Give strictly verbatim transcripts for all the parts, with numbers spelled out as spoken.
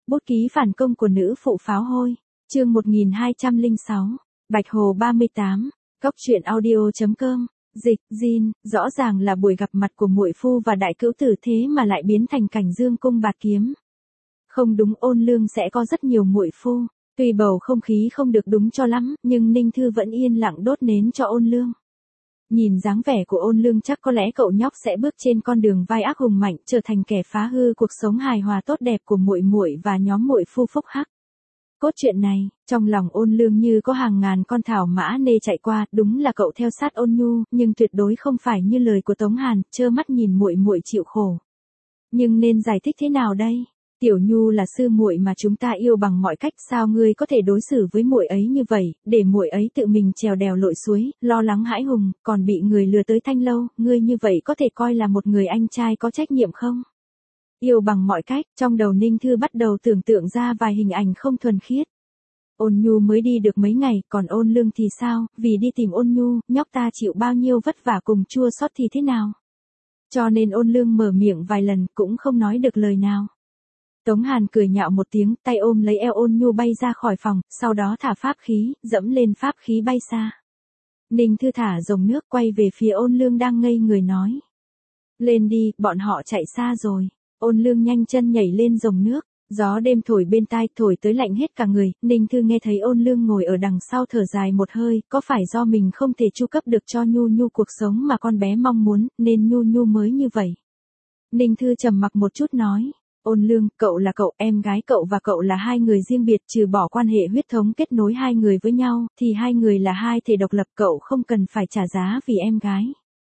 Bút ký phản công của nữ phụ pháo hôi. Chương một nghìn hai trăm lẻ sáu. Bạch Hồ ba mươi tám. Cóc truyện audio chấm com. Dịch, Jin, rõ ràng là buổi gặp mặt của muội phu và đại cữu tử thế mà lại biến thành cảnh dương cung bạt kiếm. Không đúng, Ôn Lương sẽ có rất nhiều muội phu. Tuy bầu không khí không được đúng cho lắm, nhưng Ninh Thư vẫn yên lặng đốt nến cho Ôn Lương. Nhìn dáng vẻ của Ôn Lương chắc có lẽ cậu nhóc sẽ bước trên con đường vai ác hùng mạnh, trở thành kẻ phá hư cuộc sống hài hòa tốt đẹp của muội muội và nhóm muội phu phúc hắc. Cốt truyện này, trong lòng Ôn Lương như có hàng ngàn con thảo mã nê chạy qua, đúng là cậu theo sát Ôn Nhu, nhưng tuyệt đối không phải như lời của Tống Hàn, trơ mắt nhìn muội muội chịu khổ. Nhưng nên giải thích thế nào đây? Tiểu Nhu là sư muội mà chúng ta yêu bằng mọi cách, sao ngươi có thể đối xử với muội ấy như vậy, để muội ấy tự mình trèo đèo lội suối, lo lắng hãi hùng, còn bị người lừa tới Thanh Lâu, ngươi như vậy có thể coi là một người anh trai có trách nhiệm không? Yêu bằng mọi cách, trong đầu Ninh Thư bắt đầu tưởng tượng ra vài hình ảnh không thuần khiết. Ôn Nhu mới đi được mấy ngày, còn Ôn Lương thì sao, vì đi tìm Ôn Nhu, nhóc ta chịu bao nhiêu vất vả cùng chua xót thì thế nào? Cho nên Ôn Lương mở miệng vài lần cũng không nói được lời nào. Tống Hàn cười nhạo một tiếng, tay ôm lấy eo Ôn Nhu bay ra khỏi phòng, sau đó thả pháp khí, dẫm lên pháp khí bay xa. Ninh Thư thả dòng nước quay về phía Ôn Lương đang ngây người nói. Lên đi, bọn họ chạy xa rồi. Ôn Lương nhanh chân nhảy lên dòng nước, gió đêm thổi bên tai, thổi tới lạnh hết cả người. Ninh Thư nghe thấy Ôn Lương ngồi ở đằng sau thở dài một hơi, có phải do mình không thể chu cấp được cho Nhu Nhu cuộc sống mà con bé mong muốn, nên Nhu Nhu mới như vậy. Ninh Thư trầm mặc một chút nói. Ôn Lương, cậu là cậu, em gái cậu và cậu là hai người riêng biệt, trừ bỏ quan hệ huyết thống kết nối hai người với nhau, thì hai người là hai thể độc lập, cậu không cần phải trả giá vì em gái.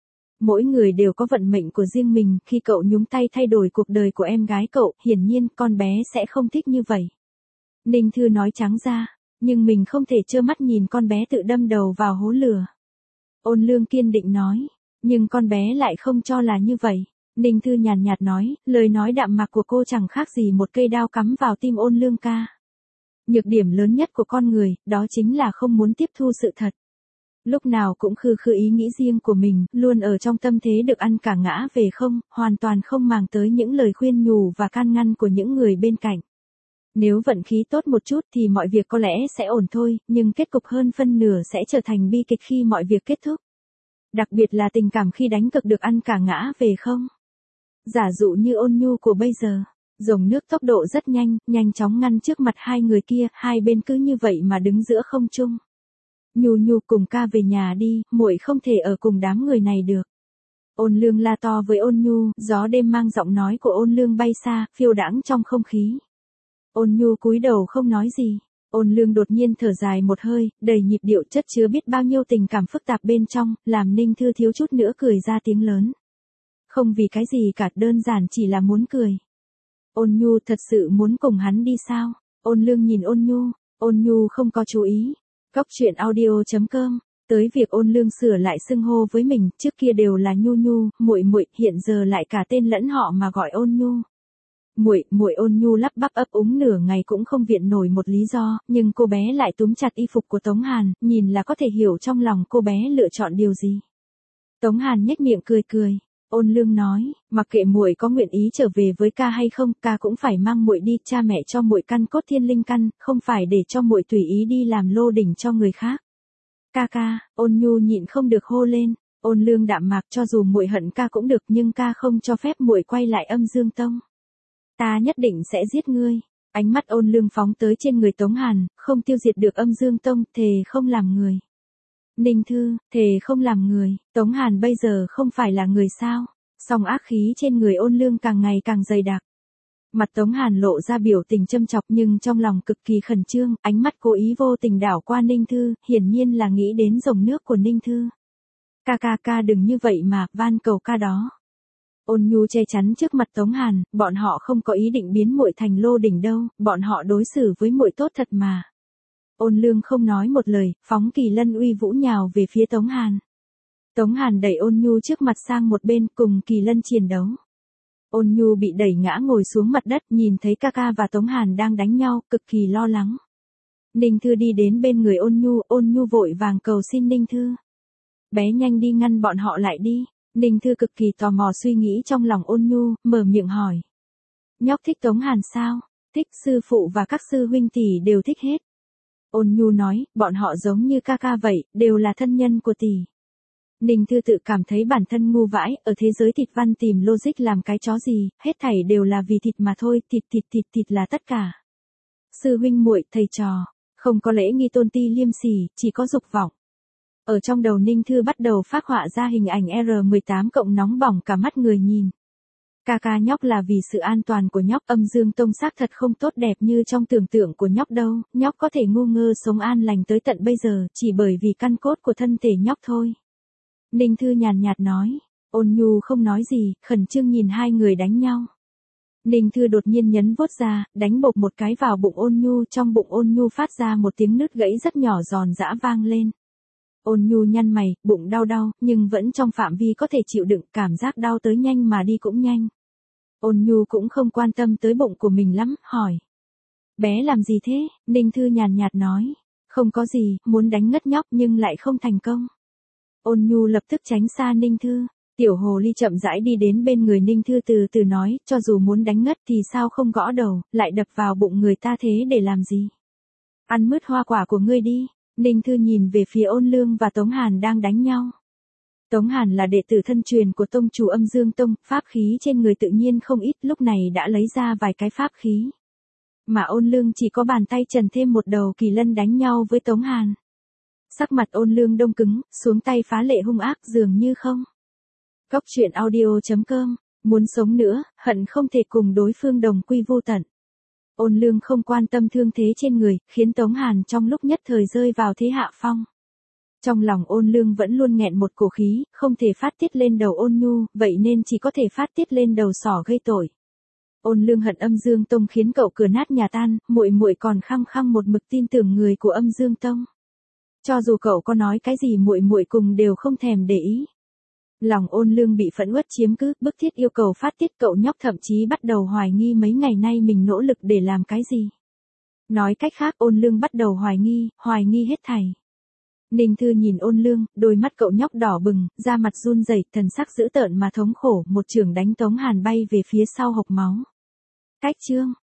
Mỗi người đều có vận mệnh của riêng mình, khi cậu nhúng tay thay đổi cuộc đời của em gái cậu, hiển nhiên con bé sẽ không thích như vậy. Ninh Thư nói trắng ra, nhưng mình không thể trơ mắt nhìn con bé tự đâm đầu vào hố lửa. Ôn Lương kiên định nói, nhưng con bé lại không cho là như vậy. Ninh Thư nhàn nhạt nói, lời nói đạm mạc của cô chẳng khác gì một cây đao cắm vào tim Ôn Lương ca. Nhược điểm lớn nhất của con người, đó chính là không muốn tiếp thu sự thật. Lúc nào cũng khư khư ý nghĩ riêng của mình, luôn ở trong tâm thế được ăn cả ngã về không, hoàn toàn không màng tới những lời khuyên nhủ và can ngăn của những người bên cạnh. Nếu vận khí tốt một chút thì mọi việc có lẽ sẽ ổn thôi, nhưng kết cục hơn phân nửa sẽ trở thành bi kịch khi mọi việc kết thúc. Đặc biệt là tình cảm khi đánh cực được ăn cả ngã về không. Giả dụ như Ôn Nhu của bây giờ, dòng nước tốc độ rất nhanh, nhanh chóng ngăn trước mặt hai người kia, hai bên cứ như vậy mà đứng giữa không trung. Nhu Nhu, cùng ca về nhà đi, muội không thể ở cùng đám người này được. Ôn Lương la to với Ôn Nhu, gió đêm mang giọng nói của Ôn Lương bay xa, phiêu đãng trong không khí. Ôn Nhu cúi đầu không nói gì. Ôn Lương đột nhiên thở dài một hơi, đầy nhịp điệu chất chứa biết bao nhiêu tình cảm phức tạp bên trong, làm Ninh Thư thiếu chút nữa cười ra tiếng lớn. Không vì cái gì cả, đơn giản chỉ là muốn cười. Ôn Nhu thật sự muốn cùng hắn đi sao? Ôn Lương nhìn Ôn Nhu, Ôn Nhu không có chú ý. Cóc truyện audio chấm com. Tới việc Ôn Lương sửa lại xưng hô với mình, trước kia đều là Nhu Nhu, muội muội, hiện giờ lại cả tên lẫn họ mà gọi Ôn Nhu. Muội, muội Ôn Nhu lắp bắp ấp úng nửa ngày cũng không viện nổi một lý do, nhưng cô bé lại túm chặt y phục của Tống Hàn, nhìn là có thể hiểu trong lòng cô bé lựa chọn điều gì. Tống Hàn nhếch miệng cười cười. Ôn Lương nói, mặc kệ muội có nguyện ý trở về với ca hay không, ca cũng phải mang muội đi, cha mẹ cho muội căn cốt thiên linh căn, không phải để cho muội tùy ý đi làm lô đỉnh cho người khác. Ca ca, Ôn Nhu nhịn không được hô lên. Ôn Lương đạm mạc, cho dù muội hận ca cũng được, nhưng ca không cho phép muội quay lại Âm Dương Tông. Ta nhất định sẽ giết ngươi. Ánh mắt Ôn Lương phóng tới trên người Tống Hàn, không tiêu diệt được Âm Dương Tông, thề không làm người. Ninh Thư, thề không làm người. Tống Hàn bây giờ không phải là người sao? Song ác khí trên người Ôn Lương càng ngày càng dày đặc. Mặt Tống Hàn lộ ra biểu tình châm chọc nhưng trong lòng cực kỳ khẩn trương, ánh mắt cố ý vô tình đảo qua Ninh Thư, hiển nhiên là nghĩ đến dòng nước của Ninh Thư. Ca ca ca đừng như vậy mà, van cầu ca đó. Ôn Nhu che chắn trước mặt Tống Hàn, bọn họ không có ý định biến muội thành lô đỉnh đâu, bọn họ đối xử với muội tốt thật mà. Ôn Lương không nói một lời, phóng Kỳ Lân uy vũ nhào về phía Tống Hàn. Tống Hàn đẩy Ôn Nhu trước mặt sang một bên, cùng Kỳ Lân chiến đấu. Ôn Nhu bị đẩy ngã ngồi xuống mặt đất, nhìn thấy ca ca và Tống Hàn đang đánh nhau, cực kỳ lo lắng. Ninh Thư đi đến bên người Ôn Nhu, Ôn Nhu vội vàng cầu xin Ninh Thư. Bé nhanh đi ngăn bọn họ lại đi. Ninh Thư cực kỳ tò mò suy nghĩ trong lòng Ôn Nhu, mở miệng hỏi. Nhóc thích Tống Hàn sao? Thích, sư phụ và các sư huynh tỷ đều thích hết. Ôn Nhu nói, bọn họ giống như ca ca vậy, đều là thân nhân của tỷ. Ninh Thư tự cảm thấy bản thân ngu vãi, ở thế giới thịt văn tìm logic làm cái chó gì, hết thảy đều là vì thịt mà thôi, thịt thịt thịt thịt là tất cả. Sư huynh muội, thầy trò, không có lễ nghi tôn ti liêm sỉ, chỉ có dục vọng. Ở trong đầu Ninh Thư bắt đầu phác họa ra hình ảnh R mười tám cộng nóng bỏng cả mắt người nhìn. Ca ca nhóc là vì sự an toàn của nhóc, Âm Dương Tông xác thật không tốt đẹp như trong tưởng tượng của nhóc đâu, nhóc có thể ngu ngơ sống an lành tới tận bây giờ, chỉ bởi vì căn cốt của thân thể nhóc thôi. Ninh Thư nhàn nhạt nói, Ôn Nhu không nói gì, khẩn trương nhìn hai người đánh nhau. Ninh Thư đột nhiên nhấn vuốt ra, đánh bộp một cái vào bụng Ôn Nhu, trong bụng Ôn Nhu phát ra một tiếng nứt gãy rất nhỏ giòn giã vang lên. Ôn Nhu nhăn mày, bụng đau đau, nhưng vẫn trong phạm vi có thể chịu đựng, cảm giác đau tới nhanh mà đi cũng nhanh. Ôn Nhu cũng không quan tâm tới bụng của mình lắm, hỏi. Bé làm gì thế? Ninh Thư nhàn nhạt nói. Không có gì, muốn đánh ngất nhóc nhưng lại không thành công. Ôn Nhu lập tức tránh xa Ninh Thư. Tiểu hồ ly chậm rãi đi đến bên người Ninh Thư từ từ nói, cho dù muốn đánh ngất thì sao không gõ đầu, lại đập vào bụng người ta thế để làm gì? Ăn mứt hoa quả của ngươi đi. Ninh Thư nhìn về phía Ôn Lương và Tống Hàn đang đánh nhau. Tống Hàn là đệ tử thân truyền của tông chủ Âm Dương Tông, pháp khí trên người tự nhiên không ít, lúc này đã lấy ra vài cái pháp khí. Mà Ôn Lương chỉ có bàn tay trần thêm một đầu kỳ lân đánh nhau với Tống Hàn. Sắc mặt Ôn Lương đông cứng, xuống tay phá lệ hung ác dường như không. Góc truyện audio chấm com, muốn sống nữa, hận không thể cùng đối phương đồng quy vô tận. Ôn Lương không quan tâm thương thế trên người, khiến Tống Hàn trong lúc nhất thời rơi vào thế hạ phong. Trong lòng Ôn Lương vẫn luôn nghẹn một cổ khí, không thể phát tiết lên đầu Ôn Nhu, vậy nên chỉ có thể phát tiết lên đầu sỏ gây tội. Ôn Lương hận Âm Dương Tông khiến cậu cửa nát nhà tan, muội muội còn khăng khăng một mực tin tưởng người của Âm Dương Tông. Cho dù cậu có nói cái gì muội muội cùng đều không thèm để ý. Lòng Ôn Lương bị phẫn uất chiếm cứ, bức thiết yêu cầu phát tiết, cậu nhóc thậm chí bắt đầu hoài nghi mấy ngày nay mình nỗ lực để làm cái gì. Nói cách khác, Ôn Lương bắt đầu hoài nghi, hoài nghi hết thảy. Ninh Thư nhìn Ôn Lương, đôi mắt cậu nhóc đỏ bừng, da mặt run rẩy, thần sắc dữ tợn mà thống khổ, một chưởng đánh Tống Hàn bay về phía sau hộc máu. Cách chương